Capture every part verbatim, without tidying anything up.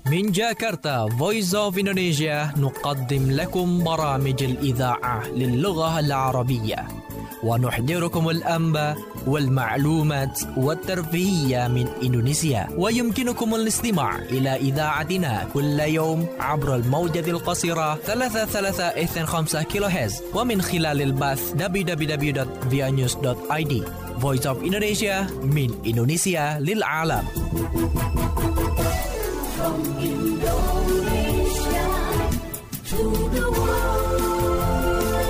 من جاكرتا Voice of Indonesia نقدم لكم برامج الإذاعة للغة العربية ونحضركم الأنباء والمعلومات والترفيهية من إندونيسيا. ويمكنكم الاستماع إلى إذاعتنا كل يوم عبر الموجة القصيرة ثلاثة ثلاثة اثنين خمسة كيلو هرتز ومن خلال البث دبليو دبليو دبليو دوت via news دوت آي دي. Voice of Indonesia من إندونيسيا للعالم. From Indonesia to the world.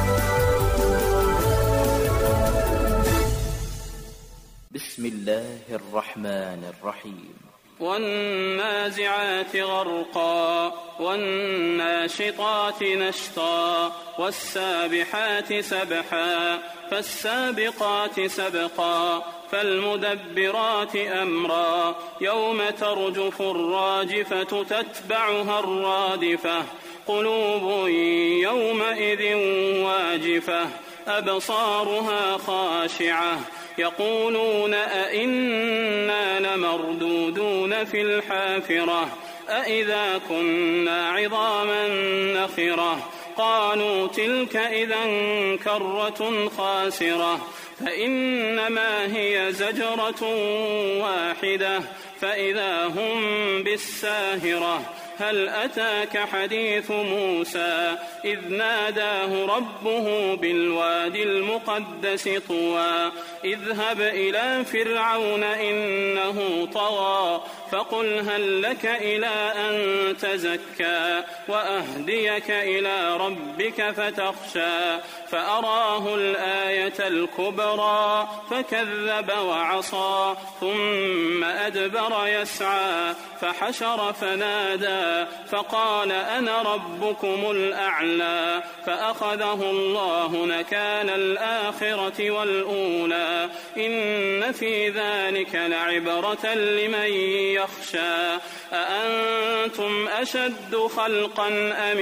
بسم الله الرحمن الرحيم. والنازعات غرقا والناشطات نشطا والسابحات سبحا فالسابقات سبقا فالمدبرات أمرا يوم ترجف الراجفة تتبعها الرادفة قلوب يومئذ واجفة أبصارها خاشعة يقولون أئنا لمردودون في الحافرة أئذا كنا عظاما نخرة قالوا تلك إذا كرة خاسرة فإنما هي زجرة واحدة فإذا هم بالساهرة هل أتاك حديث موسى إذ ناداه ربه بالوادي المقدس طوى اذهب إلى فرعون إنه طغى فقل هل لك إلى أن تزكى وأهديك إلى ربك فتخشى فأراه الآية الكبرى فكذب وعصى ثم أدبر يسعى فحشر فنادى فقال أنا ربكم الأعلى فأخذه الله نكال الآخرة والأولى إن في ذلك لعبرة لمن يخشى أأنتم أشد خلقا أم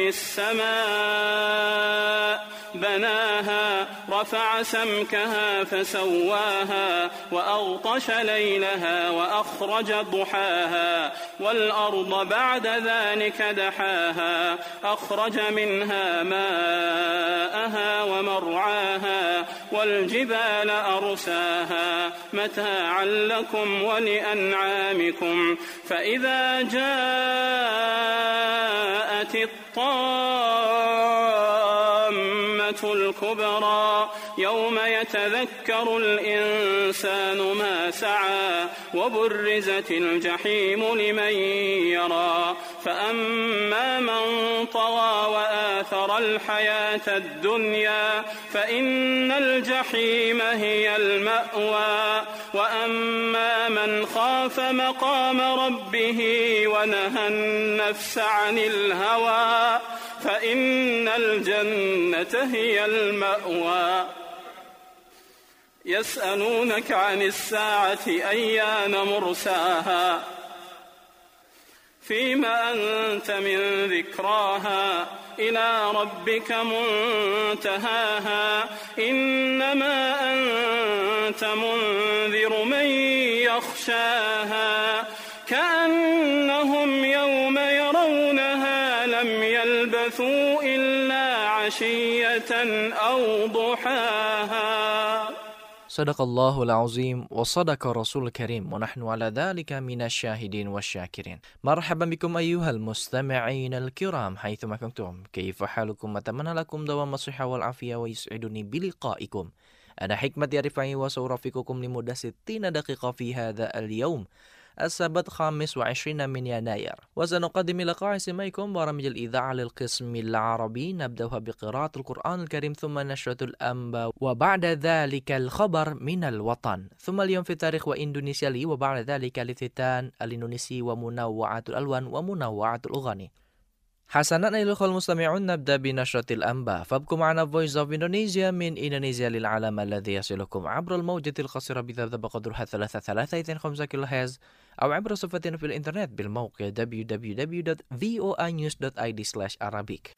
السماء بناها رفع سمكها فسواها وأغطش ليلها وأخرج ضحاها والأرض بعد ذلك دحاها أخرج منها ماءها ومرعاها والجبال أرساها متاعا لكم ولأنعامكم فإذا جاءت الطامة الكبرى يوم يتذكر الإنسان ما سعى وبرزت الجحيم لمن يرى فأما من طغى وآثر الحياة الدنيا فإن الجحيم هي المأوى وأما من خاف مقام ربه ونهى النفس عن الهوى فإن الجنة هي المأوى يسألونك عن الساعة أيان مرساها فيما أنت من ذكراها إلى ربك منتهاها إنما أنت منذر من يخشاها كأنهم يوم يرونها لم يلبثوا إلا عشية أو ضحاها. صدق الله العظيم وصدق رسول الكريم ونحن على ذلك من الشاهدين والشاكرين. مرحبا بكم أيها المستمعين الكرام حيثما كنتم كيف حالكم أتمنى لكم دوام الصحة والعافية ويسعدني بلقائكم. أنا حكمة رفعي وسأرافقكم لمدة ستين دقيقة في هذا اليوم السبت خامس وعشرين من يناير وسنقدم لقاء سماعكم برامج الإذاعة للقسم العربي نبدأها بقراءة القرآن الكريم ثم نشرة الأنباء وبعد ذلك الخبر من الوطن ثم اليوم في التاريخ وإندونيسيا لي وبعد ذلك الافتتان الإندونيسي ومنوعات الألوان ومنوعات الأغاني. حسنا أيها الأخوة المستمعون نبدأ بنشرة الأنباء فابقوا معنا Voice of Indonesia من إندونيسيا للعالم الذي يصلكم عبر الموجة القصيرة بذبذب بقدرها ثلاثة ثلاثة اثنين خمسة كيلو هرتز أو عبر صفحتنا في الإنترنت بالموقع دبليو دبليو دبليو دوت فوa news دوت آي دي سلاش arabic.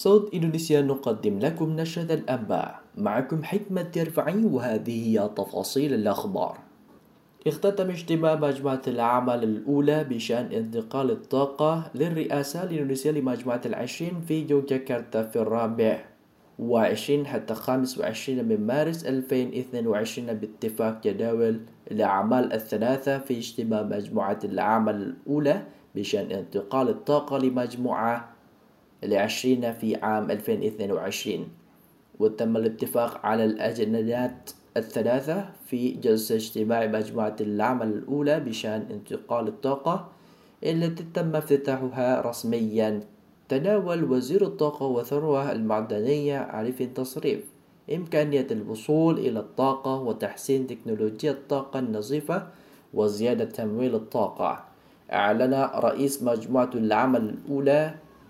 صوت إندونيسيا نقدم لكم نشرة الأنباء. معكم حكمة يرفعي، وهذه هي تفاصيل الأخبار. اختتم اجتماع مجموعة العمل الأولى بشأن انتقال الطاقة للرئاسة الإندونيسية لمجموعة العشرين في يوغياكرتا في الرابع وعشرين حتى خامس وعشرين من مارس ألفين واثنين وعشرين باتفاق جداول الأعمال الثلاثة في اجتماع مجموعة العمل الأولى بشأن انتقال الطاقة لمجموعة العشرين في عام ألفين واثنين وعشرين، وتم الاتفاق على الأجندات الثلاثة في جلسة اجتماع مجموعة العمل الأولى بشأن انتقال الطاقة التي تم افتتاحها رسميا. تناول وزير الطاقة والثروة المعدنية عارف تصريف إمكانية الوصول إلى الطاقة وتحسين تكنولوجيا الطاقة النظيفة وزيادة تمويل الطاقة. أعلن رئيس مجموعة العمل الأولى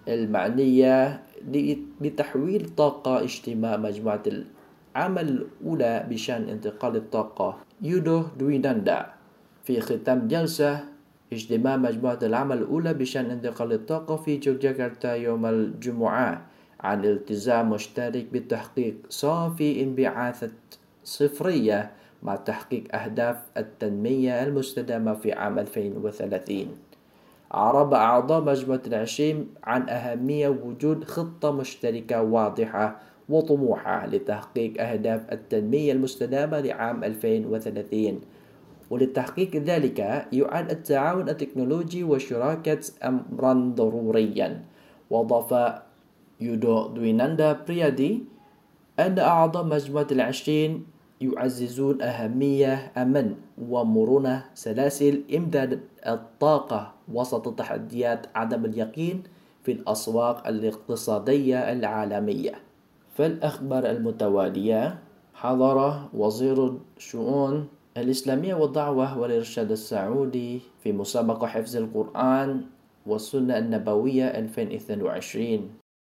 المعنية بتحويل الطاقة اجتماع مجموعة العمل الأولى بشأن انتقال الطاقة يودو دويناندا في ختام جلسة اجتماع مجموعة العمل الأولى بشأن انتقال الطاقة في يوغياكرتا يوم الجمعة عن التزام مشترك بتحقيق صافي انبعاثات صفرية مع تحقيق أهداف التنمية المستدامة في عام ألفين وثلاثين. أعرب أعضاء مجموعة العشرين عن أهمية وجود خطة مشتركة واضحة وطموحة لتحقيق أهداف التنمية المستدامة لعام ألفين وثلاثين، ولتحقيق ذلك يعد التعاون التكنولوجي والشراكة أمرا ضروريا. وأضاف يودو دويناندا بريادي أن أعضاء مجموعة العشرين يعززون أهمية أمن ومرونة سلاسل إمداد الطاقة وسط تحديات عدم اليقين في الأسواق الاقتصادية العالمية. في الأخبار المتوالية، حضر وزير الشؤون الإسلامية والدعوة والإرشاد السعودي في مسابقة حفظ القرآن والسنة النبوية ألفين واثنين وعشرين.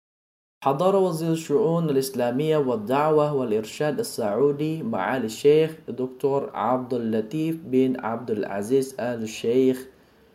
حضر وزير الشؤون الإسلامية والدعوة والإرشاد السعودي معالي الشيخ دكتور عبد اللطيف بن عبد العزيز آل الشيخ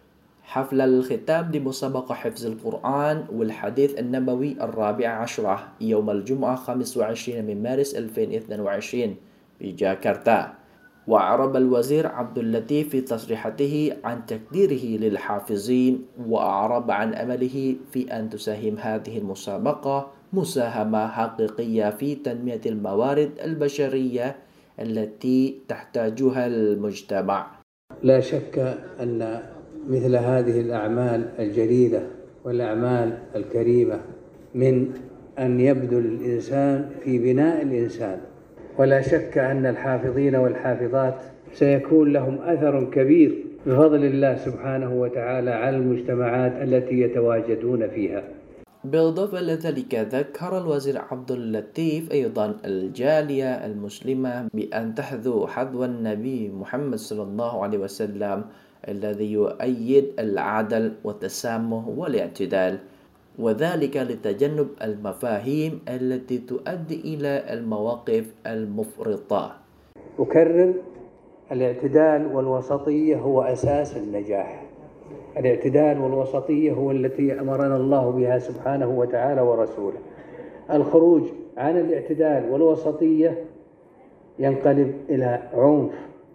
حفل الختام لمسابقة حفظ القرآن والحديث النبوي الرابع عشرة يوم الجمعة خامس وعشرين من مارس ألفين واثنين وعشرين في جاكرتا. وأعرب الوزير عبد اللطيف في تصريحاته عن تقديره للحافظين، وأعرب عن أمله في أن تساهم هذه المسابقة مساهمة حقيقية في تنمية الموارد البشرية التي تحتاجها المجتمع. لا شك أن مثل هذه الأعمال الجليلة والأعمال الكريمة من أن يبذل الإنسان في بناء الإنسان، ولا شك أن الحافظين والحافظات سيكون لهم أثر كبير بفضل الله سبحانه وتعالى على المجتمعات التي يتواجدون فيها. بالإضافة إلى ذلك، ذكر الوزير عبد اللطيف أيضا الجالية المسلمة بأن تحذو حذو النبي محمد صلى الله عليه وسلم الذي يؤيد العدل والتسامح والاعتدال، وذلك لتجنب المفاهيم التي تؤدي إلى المواقف المفرطة. أكرر: الاعتدال والوسطية هو أساس النجاح. الاعتدال والوسطية هو التي أمرنا الله بها سبحانه وتعالى ورسوله. الخروج عن الاعتدال والوسطية ينقلب إلى عنف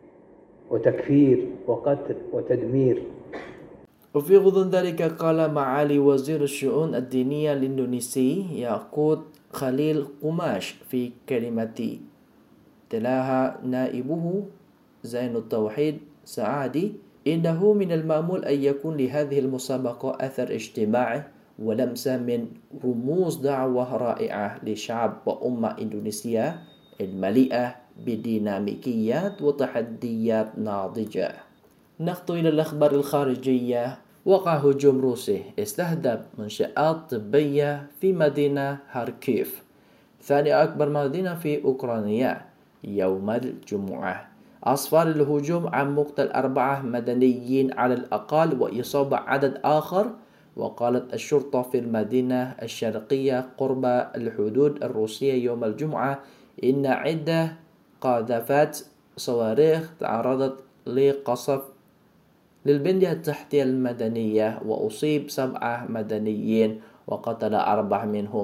وتكفير وقتل وتدمير. وفي غضون ذلك، قال معالي وزير الشؤون الدينية الإندونيسي ياقوت خليل قماش في كلمة تلاها نائبه زين التوحيد سعادي إنه من المأمول أن يكون لهذه المسابقة أثر اجتماعي ولمسة من رموز دعوة رائعة لشعب وأمة إندونيسيا المليئة بديناميكيات وتحديات ناضجة. نخطو إلى الأخبار الخارجية. وقع هجوم روسي استهدف منشآت طبية في مدينة هاركيف، ثاني أكبر مدينة في أوكرانيا، يوم الجمعة. أسفر الهجوم عن مقتل أربعة مدنيين على الأقل وإصابة عدد آخر. وقالت الشرطة في المدينة الشرقية قرب الحدود الروسية يوم الجمعة إن عدة قاذفات صواريخ تعرضت لقصف للبنية التحتية المدنية وأصيب سبعة مدنيين وقتل أربعة منهم.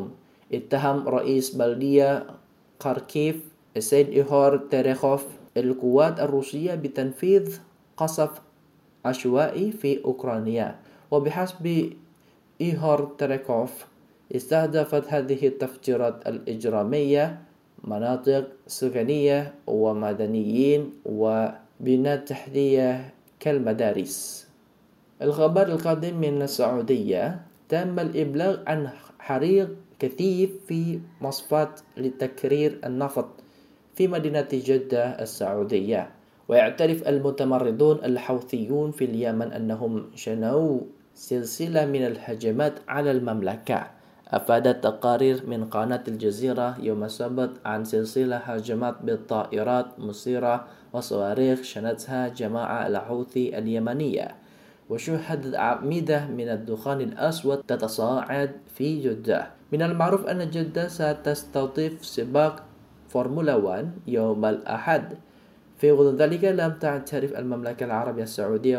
اتهم رئيس بلدية خاركيف السيد إيهور تيريخوف القوات الروسية بتنفيذ قصف عشوائي في أوكرانيا. وبحسب إيهور تيريخوف استهدفت هذه التفجيرات الإجرامية مناطق سكنية ومدنيين وبنى تحتية كالمدارس. الخبر القادم من السعودية: تم الإبلاغ عن حريق كثيف في مصفاة لتكرير النفط في مدينة جدة السعودية. ويعترف المتمردون الحوثيون في اليمن أنهم شنوا سلسلة من الهجمات على المملكة. أفادت تقارير من قناة الجزيرة يوم السبت عن سلسلة هجمات بالطائرات مسيرة وصواريخ شنتها جماعة الحوثي اليمنية، وشهدت أعمدة من الدخان الأسود تتصاعد في جدة. من المعروف أن جدة ستستضيف سباق فورمولا واحد يوم الأحد. في غضون ذلك لم تعترف المملكة العربية السعودية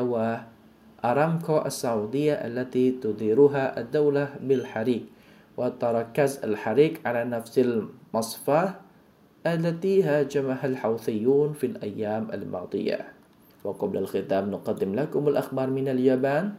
وأرامكو السعودية التي تديرها الدولة بالحريق، وتركز الحريق على نفس المصفاة التي هاجمها الحوثيون في الأيام الماضية. وقبل الختام نقدم لكم الأخبار من اليابان.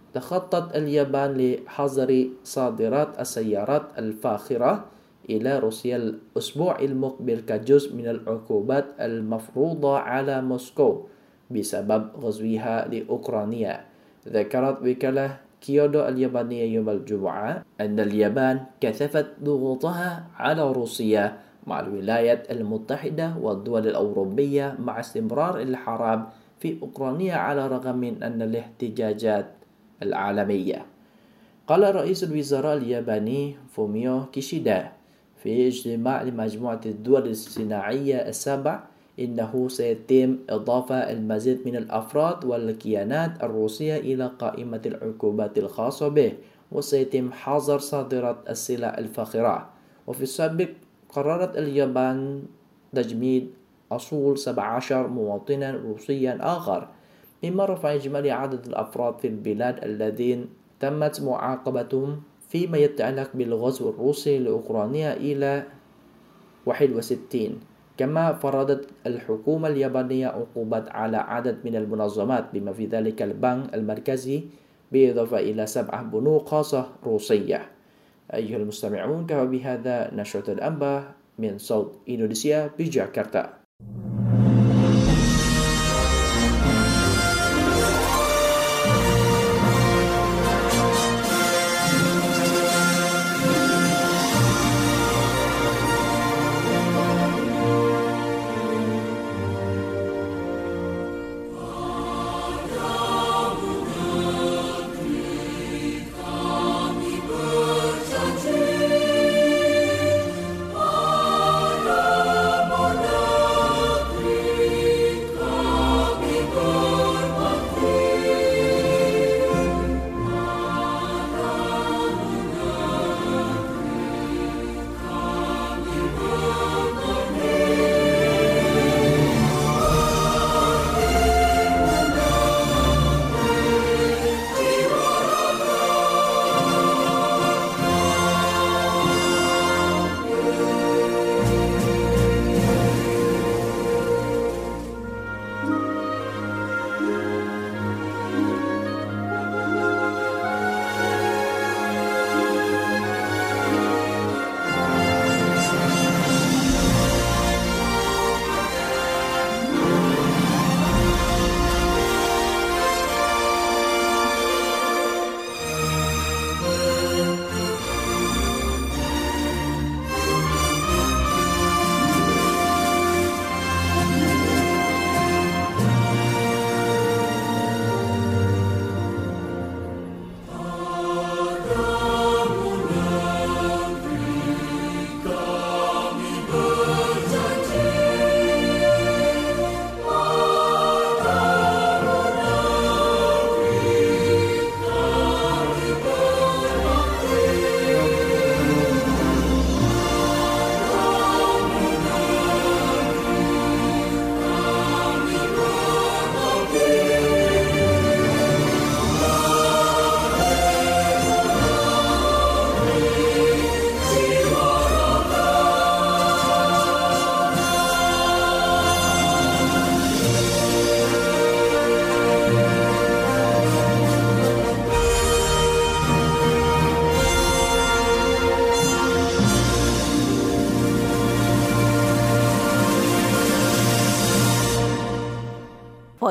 تخطط اليابان لحظر صادرات السيارات الفاخرة إلى روسيا الأسبوع المقبل كجزء من العقوبات المفروضة على موسكو بسبب غزوها لأوكرانيا. ذكرت وكالة كيودو اليابانية يوم الجمعة أن اليابان كثفت ضغوطها على روسيا مع الولايات المتحدة والدول الأوروبية مع استمرار الحرب في أوكرانيا على الرغم من أن الاحتجاجات العالمية. قال رئيس الوزراء الياباني فوميو كيشيدا في اجتماع لمجموعة الدول الصناعية السبع إنه سيتم إضافة المزيد من الأفراد والكيانات الروسية إلى قائمة العقوبات الخاصة به، وسيتم حظر صادرات السلع الفاخرة. وفي السابق قررت اليابان تجميد أصول سبعة عشر مواطنا روسيا آخر، مما رفع إجمالي عدد الأفراد في البلاد الذين تمت معاقبتهم فيما يتعلق بالغزو الروسي لأوكرانيا إلى واحد وستين. كما فرضت الحكومة اليابانية عقوبات على عدد من المنظمات بما في ذلك البنك المركزي بالإضافة إلى سبعة بنوك خاصة روسية. أيها المستمعون، كفى بهذا نشرة الأنباء من صوت إندونيسيا بجاكرتا. Berjanji pada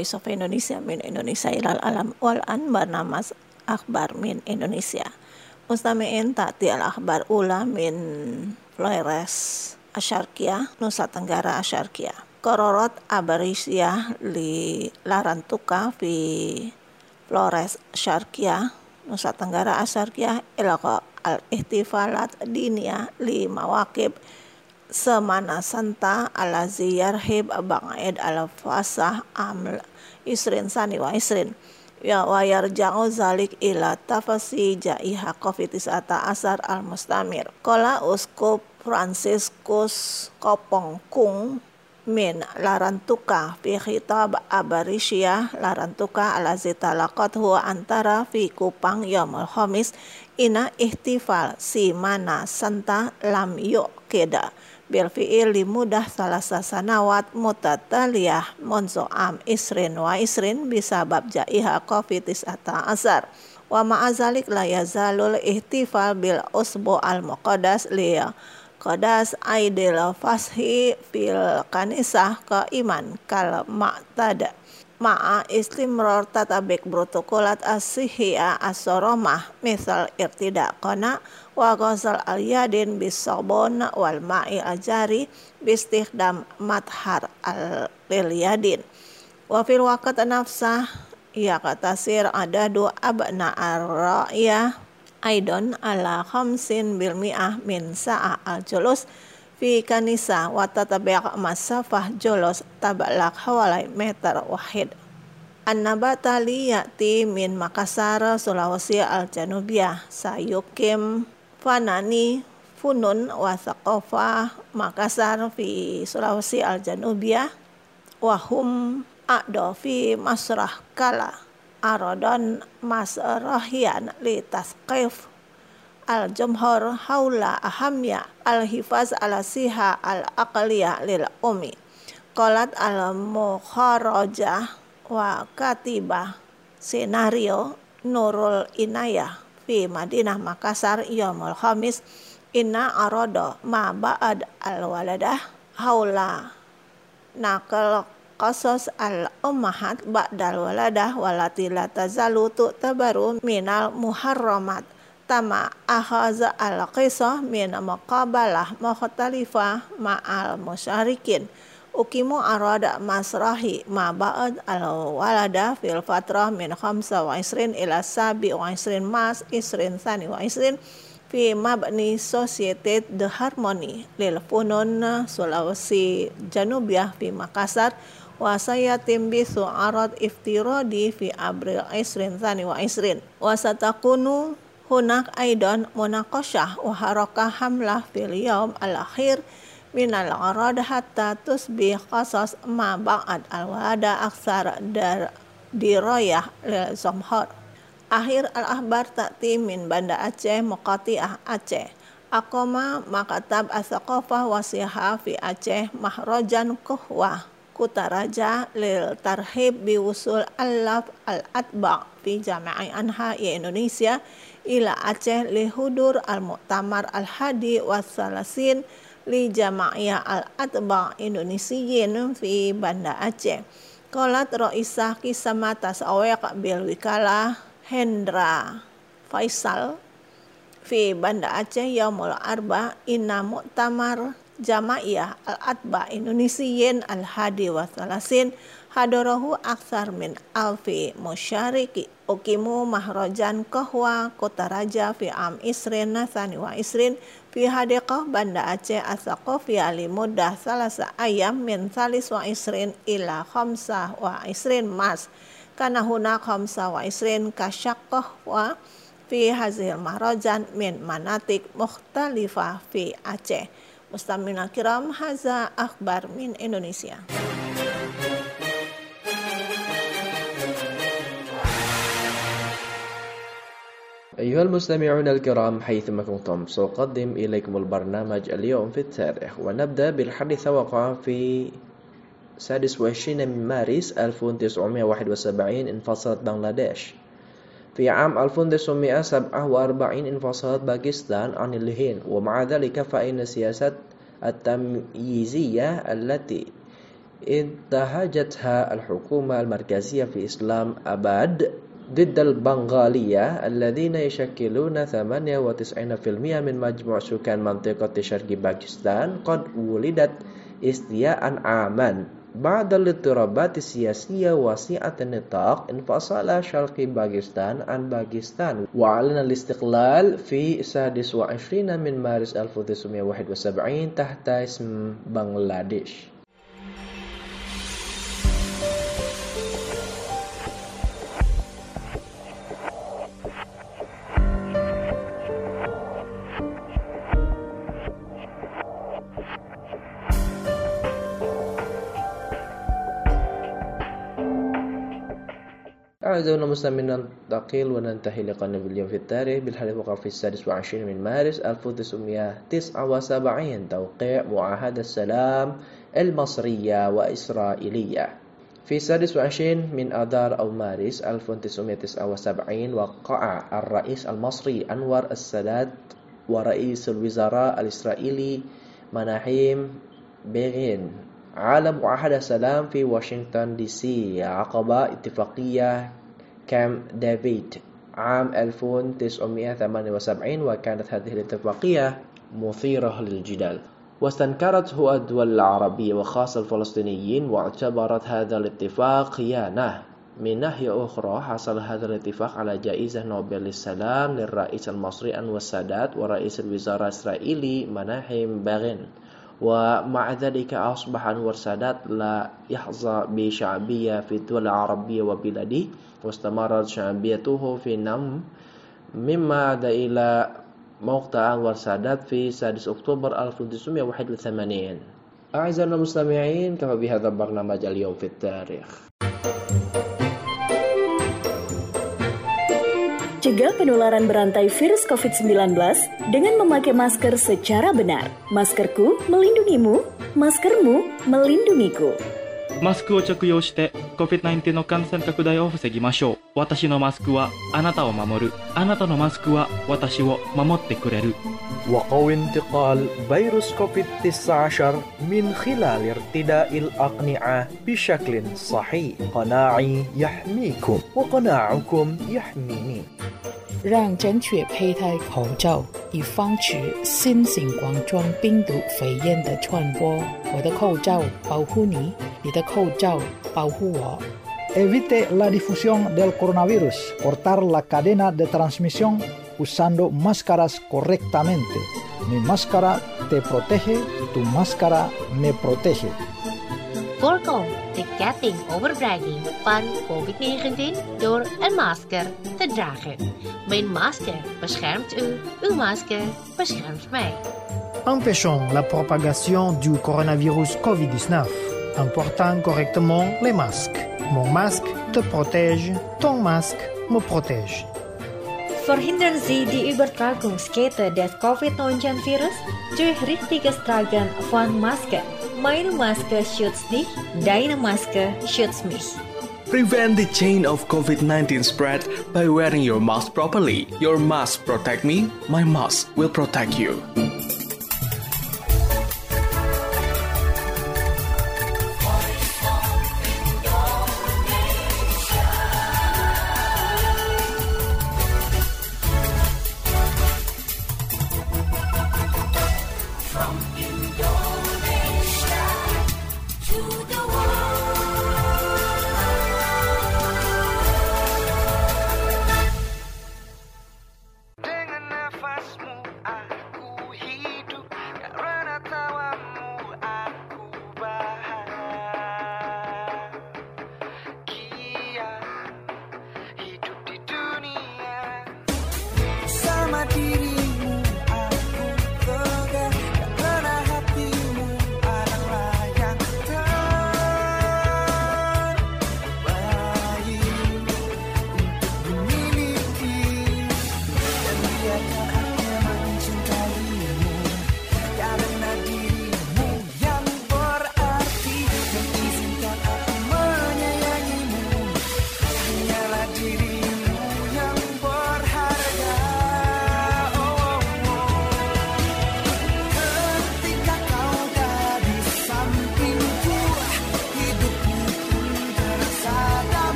Voice of Indonesia min Indonesia ilal alam wal an barnamas akhbar min Indonesia. Mustami'in ta'ti al-akhbar ula min Flores Asyarkia, Nusa Tenggara Asyarkia. Kororot Abarisya li Larantuka fi Flores Asyarkia, Nusa Tenggara Asyarkia ilaka al-ihtifalat dinia li mawakib semana santa ala ziyarhib bang'id ala fasah am isrin sani wa isrin ya wa yarja'u zalik ila tafasi jaiha covid tis'ata asar al mustamir. Qala uskup Franciscus Kopong Kung min Larantuka fi khitab Abarisya Larantuka ala zitalaqat huwa antara fi Kupang yaumul khamis ina ihtifal si mana santa lam yu'kida bil fi'il limudah salasa sanawat mutataliyah monzo am isrin wa isrin bisabab jaiha covid tis'ata asar wa ma'azalik la yazalul ihtifal bil usbu al muqaddas liya qadas aidil fashi fil kanisah ka iman kal ma'tada ma'a istimrar tatabik protokolat as-sihiyah as-soromah misal irtida qana wa ghazal al-yadin bis-sabun wal ma'i al-jari bistikhdam madhar al-yadin wa fil waqt nafsah ya katasir adadu abna ar-ra'iyah aidon ala khamsin bil mi'ah min sa'a al-julus fi kanisa wa tatabiq masafah jolos tabalak hawalai meter wahid. An-nabata li ya'ti min Makassar Sulawesi al-Janubiyah sayukim fanani funun wa thaqafah Makassar fi Sulawesi al-Janubiyah wa hum a'do fi masrah kala aradon masrahian li tasqif al-jumhur haula ahamya al-hifaz ala siha al-aqliyah lil umi. Qalat al-mukharajah wa katibah senario Nurul Inayah fi Madinah Makassar yaumul khamis inna arada ma ba'ad al-waladah haula naqal qasas al-ummahat ba'dal waladah walati la tazalu tu'tabaru minal muharramat tama akhaza al-qisah min maqabalah mukhtalifah ma'al musyarikin ukimu arada masrahi ma ba'd al-walada fil fatrah min khamsa wa isrin ila sabi wa isrin mas isrin sani wa isrin fi mabni Societe de Harmony lil Funun Sulawesi Janubiyah fi Makassar wa sayatim bisu arad iftiradi fi Abril isrin sani wa isrin wa satakunu hunak aidan munaqashah wa harakah hamlah fil yaum al-akhir minal arad hatta tusbih qasas ma ba'd al-wada aksar dar dirayah lil zamhar. Akhir al-ahbar ta'ti min Banda Aceh Muqati'ah Aceh akoma makatab as-saqafah wasiha fi Aceh mahrojan kuhwah kutaraja lil tarhib biwusul al-laf al-atba' fi jami'i anha ya Indonesia ila Aceh li hudur al-mu'tamar al-hadi wassalasin li jama'iyah al-atba' Indonesiyin fi Banda Aceh. Qalat Raisah Kisama Tasawek bil Wikalah Hendra Faisal fi Banda Aceh yaumul arba inna mu'tamar jama'iyah al-atba' Indonesiyin al-hadi wassalasin hadarahu aksar min alfi musyariki ukimu mahrojan kahwa kota raja fi am isrin nasani wa isrin fi hadiqah Banda Aceh as-saqafiyah li muddah salasa ayam min salis wa isrin ila khamsah wa isrin mas kana huna khamsah wa isrin kasyaqqah wa fi hazil mahrojan min manatik mukhtalifah fi Aceh. Mustamina kiram haza akhbar min Indonesia. أيها المستمعون الكرام حيثما كنتم سأقدم إليكم البرنامج اليوم في التاريخ ونبدأ بالحديث وقع في السادس والعشرين من مارس ألف وتسعمائة وواحد وسبعين انفصلت بنغلاديش. في عام ألف وتسعمائة وسبعة وأربعين انفصلت باكستان عن الهند ومع ذلك فإن السياسة التمييزية التي انتهجتها الحكومة المركزية في إسلام أباد ضد البنغالية الذين يشكلون ثمانية وتسعين بالمئة من مجموع سكان منطقة شرق باكستان قد ولدت استياء عاما بعد الاضطرابات السياسية واسعة النطاق. انفصل شرق باكستان عن باكستان وأعلن الاستقلال في السادس والعشرين من مارس ألف وتسعمائة وواحد وسبعين تحت اسم بنغلاديش. أعزائنا المستمعين، ننتقل وننتهي لقاءنا اليوم في التاريخ بالحديث وقع في السادس والعشرين من مارس ألف وتسعمائة وتسعة وسبعين توقيع معاهدة السلام المصرية وإسرائيلية. في السادس والعشرين من آذار أو مارس ألف وتسعمائة وتسعة وسبعين وقع الرئيس المصري أنور السادات ورئيس الوزراء الإسرائيلي مناحيم بيغين على معاهدة سلام في واشنطن دي سي عقب اتفاقية كامب ديفيد عام ألف وتسعمائة وثمانية وسبعين، وكانت هذه الاتفاقية مثيرة للجدال واستنكرته الدول العربية وخاصة الفلسطينيين، واعتبرت هذا الاتفاق خيانة. من ناحية أخرى حصل هذا الاتفاق على جائزة نوبل للسلام للرئيس المصري أنور السادات ورئيس الوزراء الإسرائيلي مناحيم بيغين، ومع ذلك أصبح أنور السادات لا يحظى بشعبية في الدول العربية وبلاده، واستمرت شعبيته في نم، مما أدى إلى مقتل أنور السادات في سادس أكتوبر ألف وتسعمائة وواحد وثمانين. أعزائنا المستمعين، كفى بهذا البرنامج اليوم في التاريخ. Cegah penularan berantai virus covid sembilan belas dengan memakai masker secara benar. Maskerku melindungimu, maskermu melindungiku. マスクを着用して コビッドナインティーン の感染拡大を防ぎましょう。私のマスクはあなたを守る。あなたのマスクは私を守ってくれる。 وقوي انتقال فيروس كوفيد تسعة عشر من خلال ارتداء الأقنعة بشكل صحيح. قناعي يحميكم وقناعكم يحميني. 让正确佩戴口罩，以防止新型冠状病毒肺炎的传播。我的口罩保护你，你的口罩保护我。 Evite la difusión del coronavirus. Cortar la cadena de transmisión usando máscaras correctamente. Mi máscara te protege, tu máscara me protege. Voorkom de ketting overdraging van covid negentien door een masker te dragen. Mijn masker beschermt u, uw masker beschermt mij. Empêchons la propagation du coronavirus covid dix-neuf en portant correctement les masques. Mon masque te protège, ton masque me protège. Verhindern Sie die Übertragungskette des covid neunzehn Virus durch richtiges Tragen von Masken. Meine Maske schützt dich, deine Maske schützt mich. Prevent the chain of covid nineteen spread by wearing your mask properly. Your mask protect me, my mask will protect you.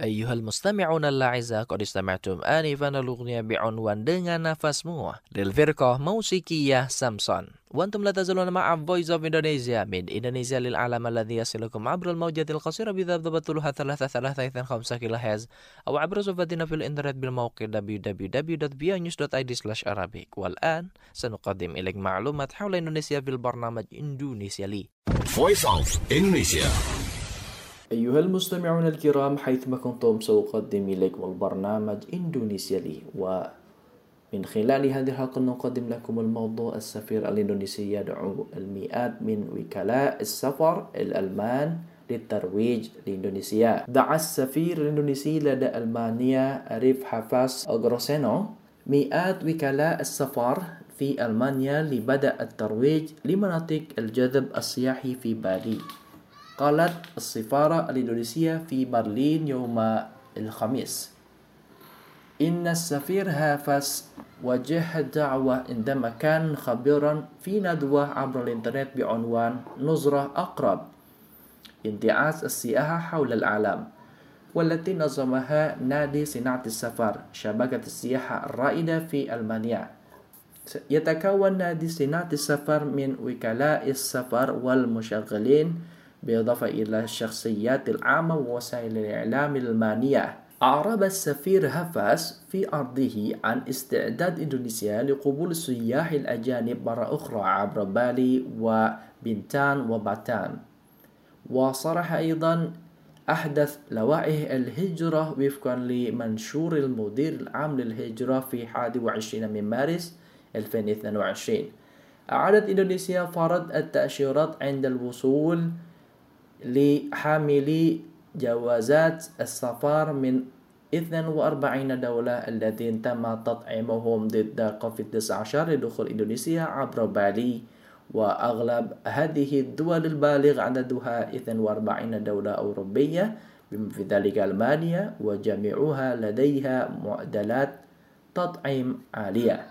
أيها المستمعون الأعزاء قد استمعتم آنفا الأغنية بعنوان Dengan Nafasmu للفرقة موسيقية سامسون. وأنتم لا تزالون مع Voice of Indonesia من إندونيسيا للعالم الذي يصلكم عبر الموجات القصيرة بذبذبة طولها ثلاثة ثلاثة اثنين خمسة كيلو هرتز أو عبر صفحتنا في الإنترنت بالموقع دبليو دبليو دبليو دوت بي او نيوز دوت اي دي سلاش أرابيك. والآن سنقدم إليك معلومات حول إندونيسيا في البرنامج إندونيسيا لي. Voice of Indonesia. أيها المستمعون الكرام، حيثما كنتم سأقدم إليكم البرنامج إندونيسيا لي، ومن خلال هذه الحلقة نقدم لكم الموضوع السفير الإندونيسي يدعو المئات من وكلاء السفر الألمان للترويج لإندونيسيا. دعا السفير الإندونيسي لدى ألمانيا ريف حافاس أغروسينو مئات وكلاء السفر في ألمانيا لبدء الترويج لمناطق الجذب السياحي في بالي. قالت السفارة الإندونيسية في برلين يوم الخميس إن السفير هافاس وجه دعوة عندما كان خبيرا في ندوة عبر الإنترنت بعنوان نظرة أقرب انتعاش السياحة حول العالم، والتي نظمها نادي صناعة السفر شبكة السياحة الرائدة في ألمانيا. يتكون نادي صناعة السفر من وكلاء السفر والمشغلين بالإضافة إلى الشخصيات العامة ووسائل الإعلام الألمانية. أعرب السفير هافاس في عرضه عن استعداد إندونيسيا لقبول السياح الأجانب مرة أخرى عبر بالي وبنتان وباتان، وصرح أيضا أحدث لوائح الهجرة وفقا لمنشور المدير العام للهجرة في الحادي والعشرين من مارس ألفين واثنين وعشرين. أعادت إندونيسيا فرض التأشيرات عند الوصول لحاملي جوازات السفر من اثنين وأربعين دولة الذين تم تطعيمهم ضد كوفيد تسعة عشر لدخول إندونيسيا عبر بالي، وأغلب هذه الدول البالغ عددها اثنين وأربعين دولة أوروبية بما في ذلك ألمانيا، وجميعها لديها معدلات تطعيم عالية.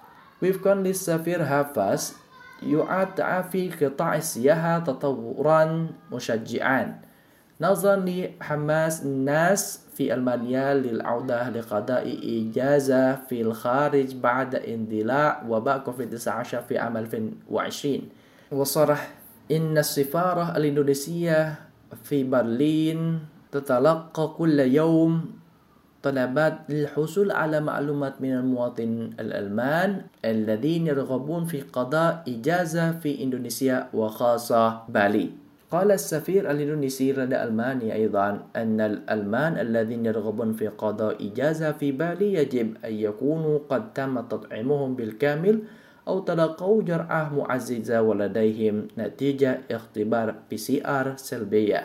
وفقا للسفير هافاس يعد تعافي قطاع السياحة تطورا مشجعا نظرا لحماس الناس في ألمانيا للعودة لقضاء إجازة في الخارج بعد اندلاع وباء كوفيد تسعة عشر في عام ألفين وعشرين. وصرح إن السفارة الإندونيسية في برلين تتلقى كل يوم طلبات للحصول على معلومات من المواطنين الألمان الذين يرغبون في قضاء إجازة في إندونيسيا وخاصة بالي. قال السفير الإندونيسي لدى ألمانيا أيضا أن الألمان الذين يرغبون في قضاء إجازة في بالي يجب أن يكونوا قد تم تطعيمهم بالكامل أو تلقوا جرعة معززة ولديهم نتيجة اختبار بي سي آر سلبية،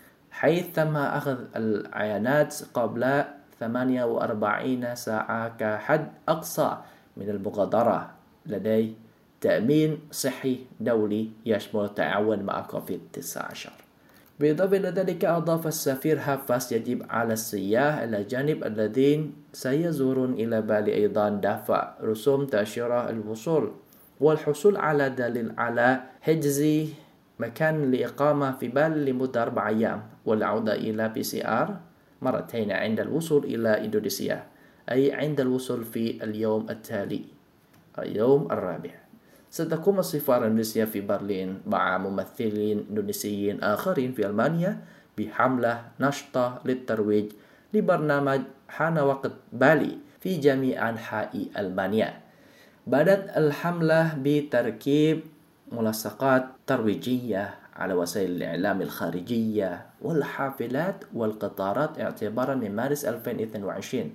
حيث تم أخذ العينات قبل ثمانية وأربعين ساعة كحد أقصى من المغادرة لدي تأمين صحي دولي يشمل التعاون مع كوفيد تسعة عشر. بالإضافة إلى ذلك أضاف السفير هافاس يجب على السياح الأجانب الذين سيزورون إلى بالي أيضا دفع رسوم تأشيرة الوصول والحصول على دليل على حجز مكان لإقامة في بالي لمدة أربع أيام والعودة إلى بي سي آر مرتين عند الوصول إلى إندونيسيا، أي عند الوصول في اليوم التالي اليوم الرابع. ستقوم السفارة الإندونيسية في برلين مع ممثلين إندونيسيين آخرين في ألمانيا بحملة نشطة للترويج لبرنامج حان وقت بالي في جميع أنحاء ألمانيا. بدأت الحملة بتركيب ملصقات ترويجية على وسائل الإعلام الخارجية والحافلات والقطارات اعتبارا من مارس ألفين واثنين وعشرين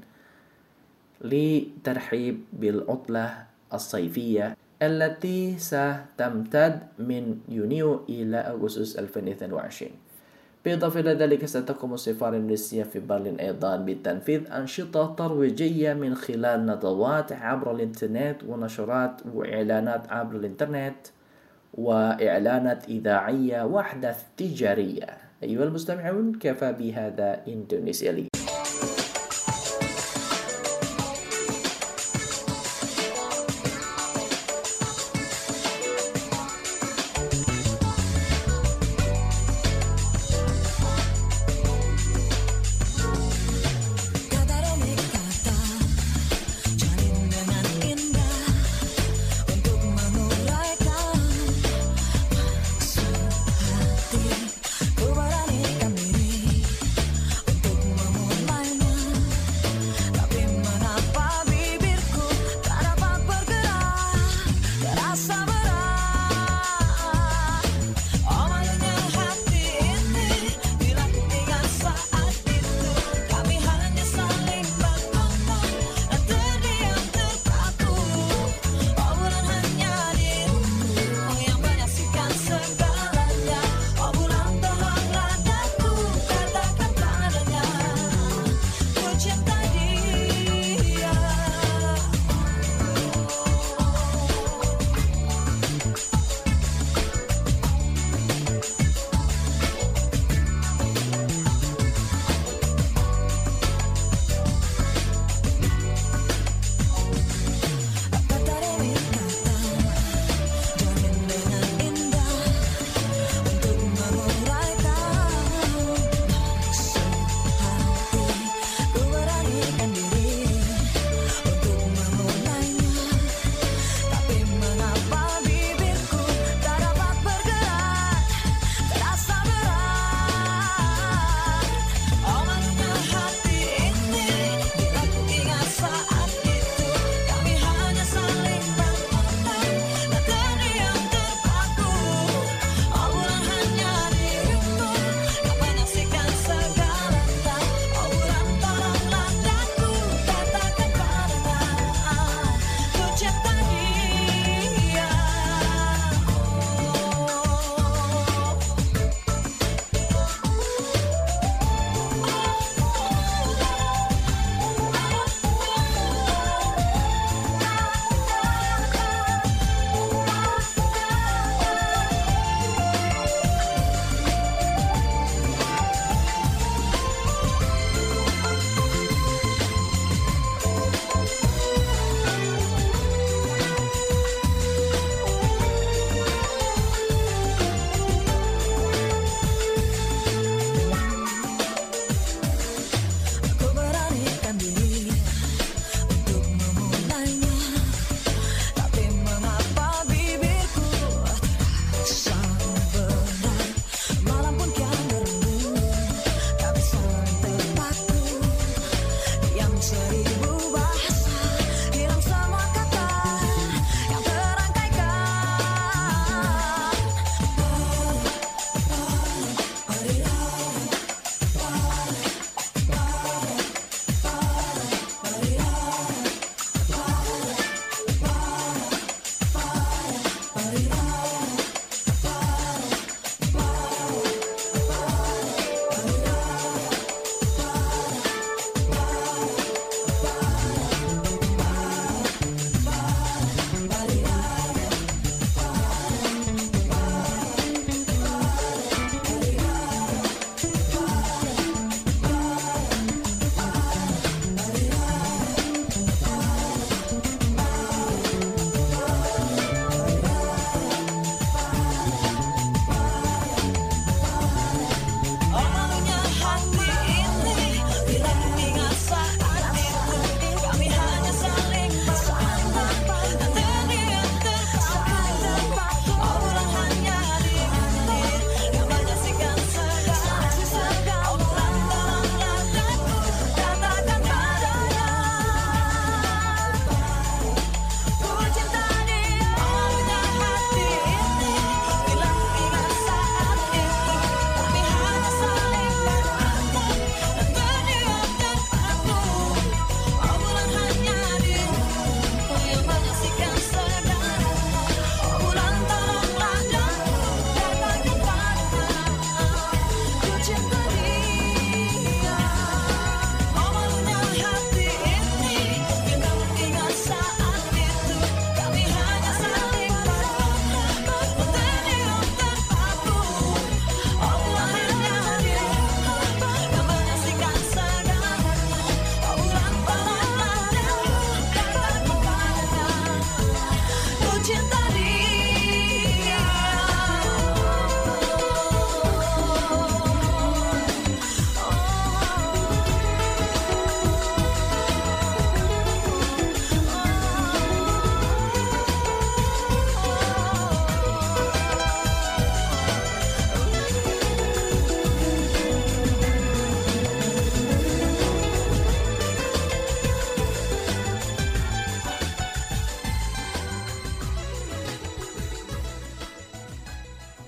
لترحيب بالعطلة الصيفية التي ستمتد من يونيو إلى أغسطس ألفين واثنين وعشرين. بالإضافة إلى ذلك ستقوم السفارة الإندونيسية في برلين أيضا بتنفيذ أنشطة ترويجية من خلال ندوات عبر الإنترنت ونشرات وإعلانات عبر الإنترنت وإعلانات إذاعية وأحداث تجارية. أيها المستمعون، كفى بهذا إندونيسيا لي.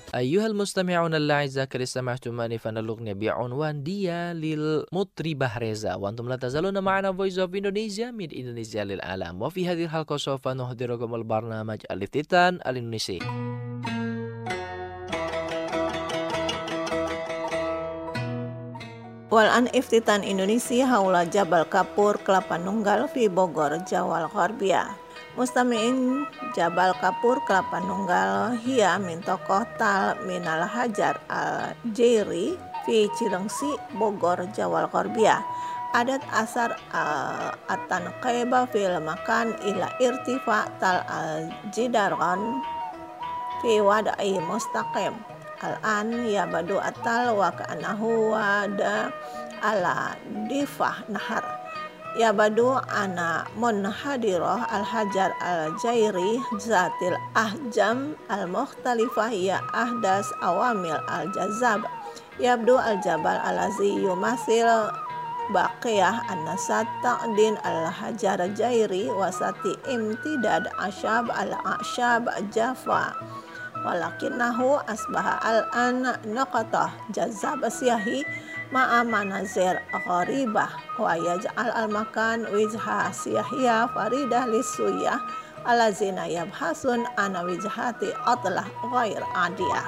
أيها المستمعون الأعزاء قد استمعتم آنفا الأغنية بعنوان ديا للمطربة ريزا، وأنتم لا تزالون معنا Voice of Indonesia من إندونيسيا للعالم. وفي هذه الحلقة سوف نحضركم البرنامج الافتتان الإندونيسي. Walan iftitan Indonesia haula Jabal Kapur Kelapa Nunggal fi Bogor Jawa Gharbia. Mustami'in Jabal Kapur Kelapa Nunggal hiya min tokoh tal minal Hajar al-Jairi fi Cilengsi Bogor Jawa Gharbia. Adat asar at-tanqeba fil makan ila irtifa tal al-jidaran fi wada'i mustaqim. Al-an ya badu atal wa ka'anahu wada ala difah nahar. Ya badu ana munhadirah al-hajar al-jairi zatil ahjam al-mukhtalifah ya ahdas awamil al-jazab. Yabdu al-jabal alazi yumasil baqiyah an-nasat ta'din al-hajar jairi wasati imtidad asyab al-asyab jafa. Walakinahu asbaha al-an naqatah jazab siyahi ma'a manazir gharibah wa yaj'al al-makan wijha siyahiyah faridah lisuyah alazina yabhasun ana wijhati atlah ghair adiyah.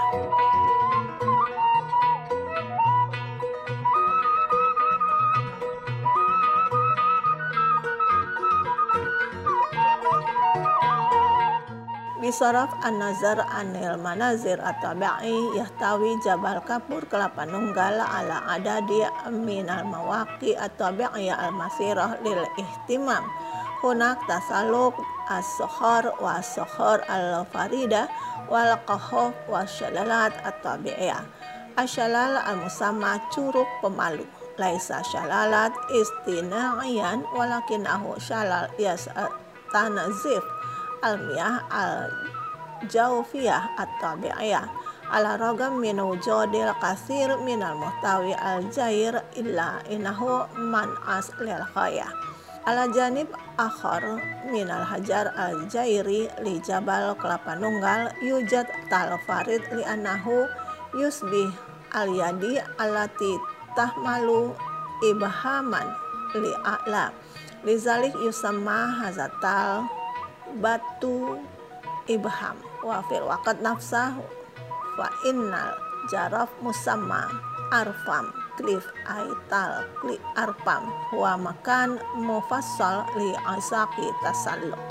Bisaraf an-nazar anil manazir at-tabi'i yahtawi Jabal Kapur Kelapa Nunggal ala adadi minal mawaqi at-tabi'iyah al-masirah lil ihtimam. Hunak tasaluk as-sokhar wa as-sokhar al-farida wal qahuf wa syalalat at-tabi'iyah. Asyalal al-musamma curug pemalu. Laisa syalalat istina'iyan walakinahu syalal yas tanazif al-miyah al-jawfiyah at-tabi'iyah ala ragam min wujudil kasir minal muhtawi al-jair illa innahu man'as lil khayah. Ala janib akhar minal hajar al-jairi li Jabal Kelapa Nunggal yujad tal-farid li annahu yusbih al-yadi allati tahmalu ibhaman li a'la lizalik yusamma hazatal batu ibham wa fil waqt nafsah fa innal jaraf musamma arfam klif aital kli arpam wa makan mufassal li asaqi tasalluq.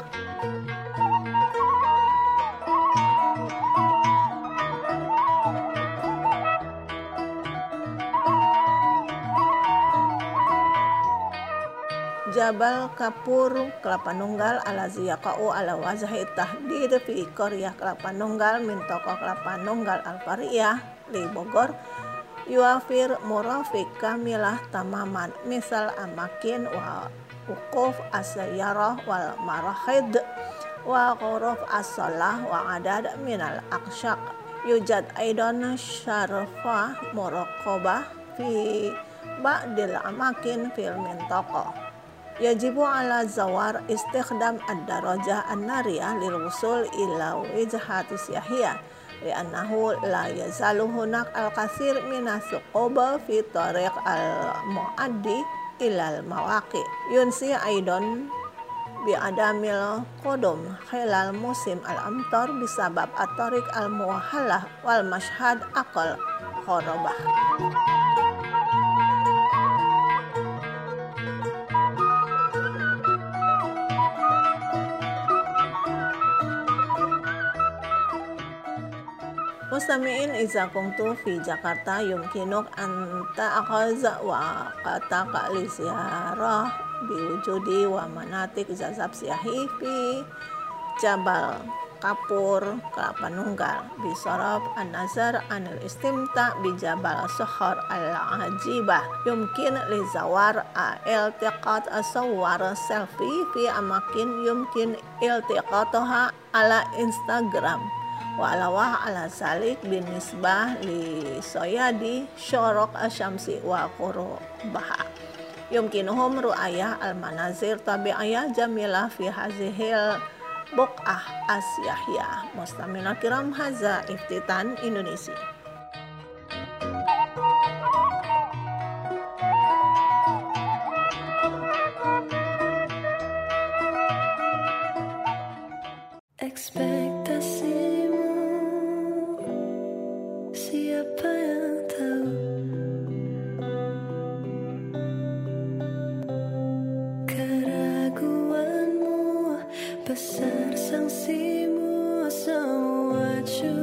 Jabal Kapur Kelapa Nunggal alazi yaqa'u ala wajhi tahdid fi qaryah Kelapa Nunggal min tokoh Kelapa Nunggal al-Fariyah li Bogor yuafir murafik kamilah tamaman misal amakin wa uquf as-sayyarah wal marahid wa quruf as-salah wa adad minal aqsyaq yujad aidan syarfa muraqabah fi ba'dil amakin fil mintaqah. Yajibu ala zawar istikhdam ad-darajah an-nariyah lil wusul ila wijhati siyahiyah li'annahu la yazalu hunak al-kathir minas suquba fi tariq al-mu'addi ila al-mawaqi yunsi aidan bi adamil qudum khilal musim al-amtar bisabab at-tariq al-muwahalah wal mashhad aqal kharabah. Mustami'in iza kuntu fi Jakarta yumkinuk anta akhaza wa qataka li ziarah biwujudi wa manatik zazab siyahi fi Jabal Kapur Kelapa Nunggal bisaraf an-nazar anil istimta bi Jabal Sokhar al-ajibah yumkin li zawar a-iltiqat asawar selfie fi amakin yumkin iltiqatoha ala Instagram wa alawah ala salik bin nisbah li soyadi syorok asyamsi wa qurubaha yumkinuhum ru'ayah al manazir tabi'ayah jamilah fi hazihil Bokah Asyahya. Mustamina kiram haza iftitan Indonesia. Ekspektasimu, siapa yang tahu? Keraguanmu, besar sanksimu, semua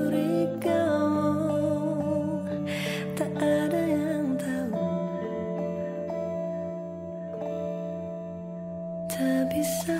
curigamu, tak ada yang tahu. Tak bisa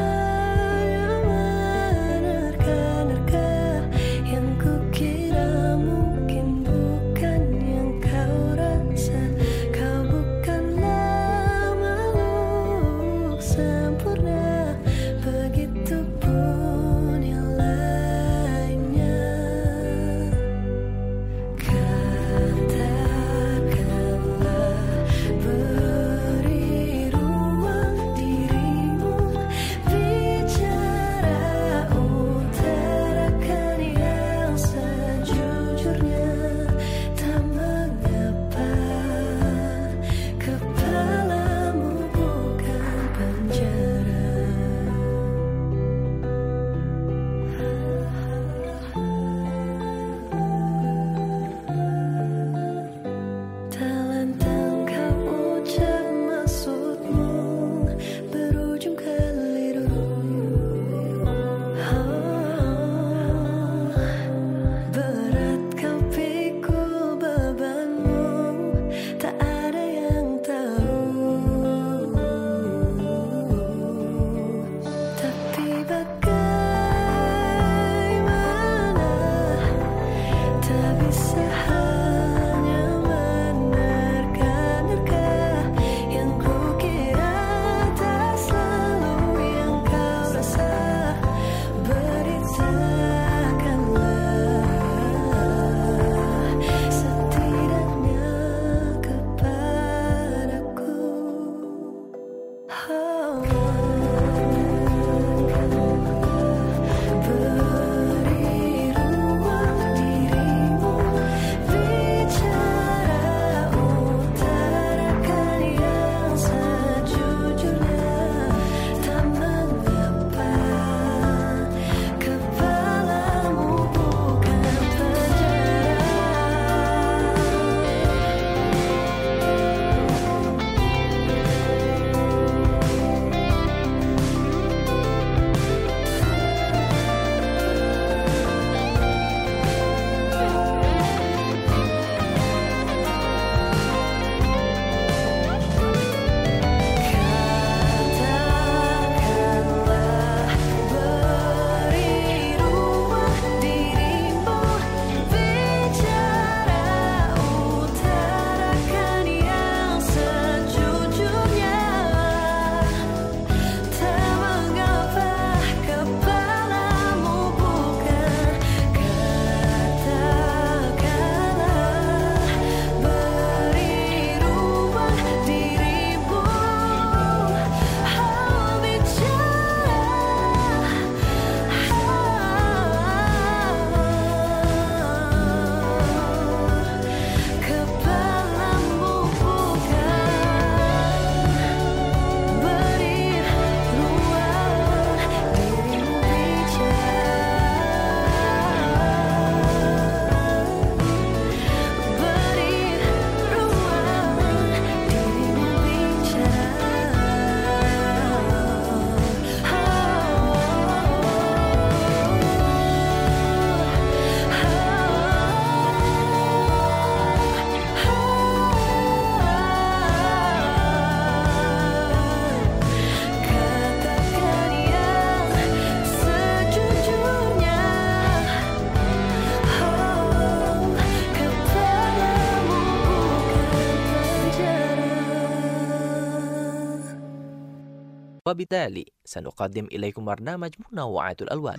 وبالتالي سنقدم إليكم برنامج منوعات الألوان.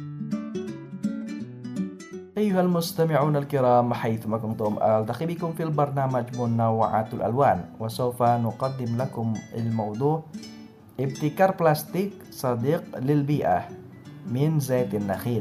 أيها المستمعون الكرام حيثما كنتم ألتقي بكم في البرنامج منوعات الألوان، وسوف نقدم لكم الموضوع ابتكار بلاستيك صديق للبيئة من زيت النخيل.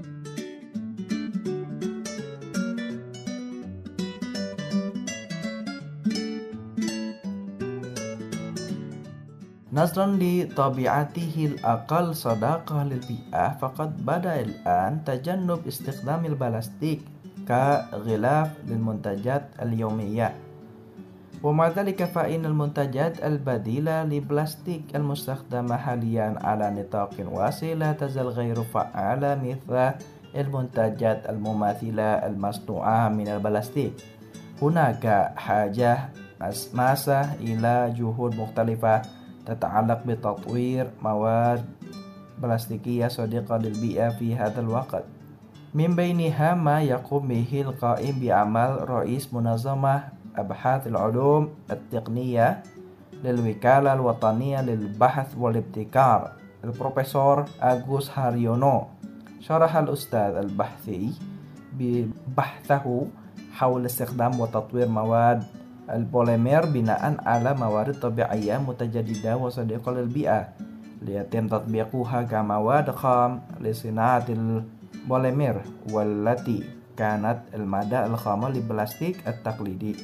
نظرا لطبيعته الأقل صداقة للبيئة، فقد بدأ الآن تجنب استخدام البلاستيك كغلاف للمنتجات اليومية. ومع ذلك فإن المنتجات البديلة للبلاستيك المستخدمة حاليا على نطاق واسع لا تزال غير فعالة مثل المنتجات المماثلة المصنوعة من البلاستيك. هناك حاجة ماسة إلى جهود مختلفة تتعلق بتطوير مواد بلاستيكية صديقة للبيئة في هذا الوقت، من بينها ما يقوم به القائم بعمل رئيس منظمة أبحاث العلوم التقنية للوكالة الوطنية للبحث والابتكار البروفيسور أغوست هاريونو. شرح الأستاذ البحثي ببحثه حول استخدام وتطوير مواد البوليمر بناء على موارد طبيعية متجددة وصديقة للبيئة ليتم تطبيقها كمواد خام لصناعة البوليمر، والتي كانت المادة الخام للبلاستيك التقليدي.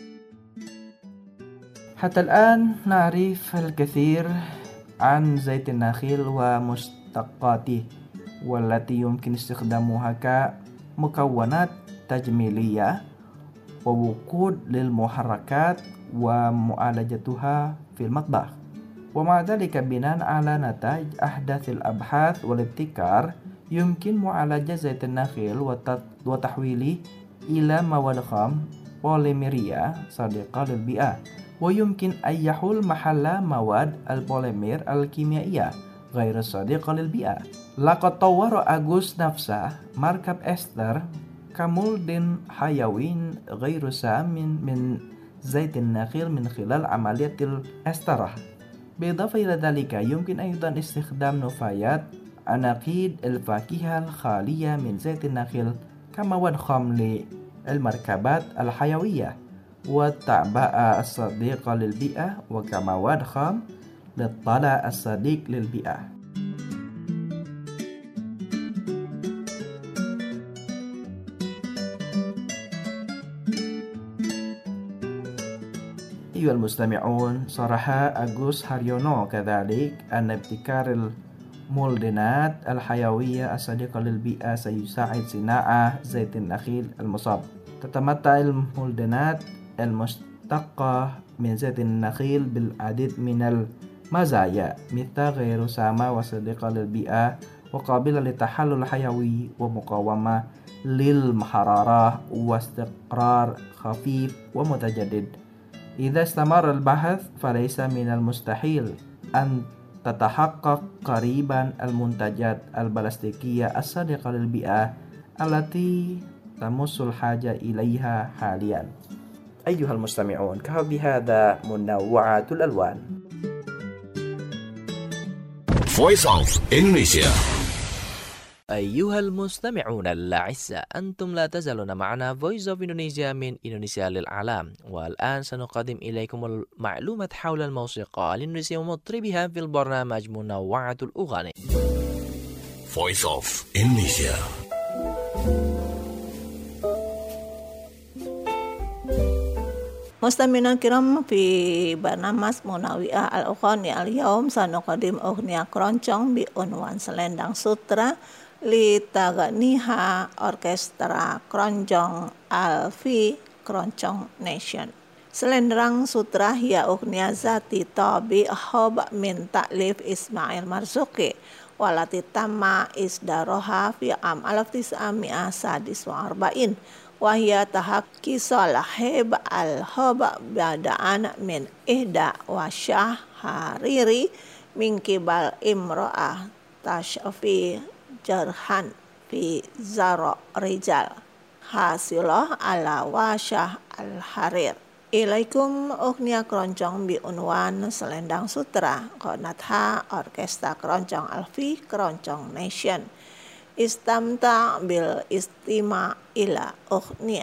حتى الآن نعرف الكثير عن زيت النخيل ومشتقاته، والتي يمكن استخدامها كمكونات تجميلية ووقود للمحركات ومعالجتها في المطبخ. ومع ذلك بناء على نتائج أحدث الأبحاث والابتكار يمكن معالجة زيت النخيل وتحويله إلى مواد خام بوليمرية صديقة للبيئة، ويمكن أن يحل محل مواد البوليمر الكيميائية غير الصديقة للبيئة. لقد طور أغوست نفسه مركب إستر كمولد حيوي غير سام من زيت النخيل من خلال عملية الإستراحة. بالإضافة إلى ذلك يمكن أيضا استخدام نفايات عناقيد الفاكهة الخالية من زيت النخيل كمواد خام للمركبات الحيوية والتعبئة الصديقة للبيئة، وكمواد خام للطلاء الصديق للبيئة. أيها المستمعون، صرح أغوست هاريونو كذلك أن ابتكار المولدنات الحيوية الصديقة للبيئة سيساعد صناعة زيت النخيل المصاب. تتمتع المولدنات المشتقة من زيت النخيل بالعديد من المزايا مثل غير سامة وصديقة للبيئة وقابلة للتحلل حيوي ومقاومة للحرارة واستقرار خفيف ومتجدد. إذا استمر البحث فليس من المستحيل أن تتحقق قريبا المنتجات البلاستيكية الصديقة للبيئة التي تمس الحاجة إليها حاليا. أيها المستمعون، بهذا منوعة الألوان. Voice of Indonesia. أيها المستمعون الأعزاء، أنتم لا تزالون معنا Voice of Indonesia من إندونيسيا للعالم، والآن سنقدم إليكم المعلومات حول الموسيقى الإندونيسية ومطربها في البرنامج منوعة الأغاني. Voice of Indonesia. مستمعينا الكرام، في برنامج منوعة الأغاني اليوم سنقدم أغنية كرونجong بعنوان Selendang Sutra لتغنيها أوركسترا كرونجong ألفي كرونجong نيشن. Selendang Sutra هي أغنية ذات طابع حب من تأليف إسماعيل مرزوقي، والتي تم إصدارها في عام ألف وتسعمائة وستة وأربعين، وهي تحكي صاحب الحب بدءا من إحدى وشاه حريري من قبل امرأة تشفي جرحا في زر رجال حاصله على وشاه الحرير. إليكم أغنية كرونجong بعنوان Selendang Sutra غنتها أوركسترا كرونجong ألفي كرونجong نيشن. استمتع بالاستماع إلى أغنية.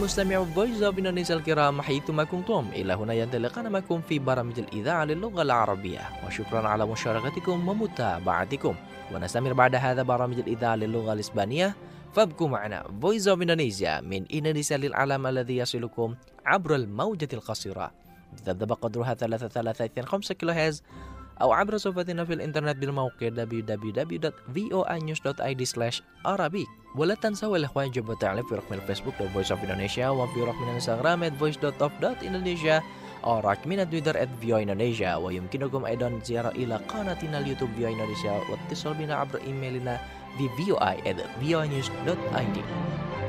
مستمعو فويس اوف إندونيسيا الكرام حيثما كنتم، إلى هنا ينطلقنا معكم في برامج الإذاعة للغة العربية، وشكرا على مشاركتكم ومتابعتكم. ونستمر بعد هذا برامج الإذاعة للغة الإسبانية، فابقوا معنا. فويس اوف إندونيسيا من إندونيسيا للعالم الذي يصلكم عبر الموجة القصيرة تذبذب قدرها ثلاثة آلاف وثلاثمائة واثنين وخمسين كيلو هرتز، أو عبر صفحتنا في الإنترنت بالموقع دبليو دبليو دبليو دوت فوa news دوت اي دي سلاش arabic. ولا تنسوا الإخوان جبوا تعليق في رقم الفيسبوك Voice of Indonesia، وفي رقم الانستغرام at voice dot of dot indonesia، أو رقم تويتر at voa indonesia. ويمكنكم أيضا الزيارة إلى قناتنا اليوتيوب voa indonesia، واتصال بنا عبر إيميلنا في voa at voa news دوت اي دي.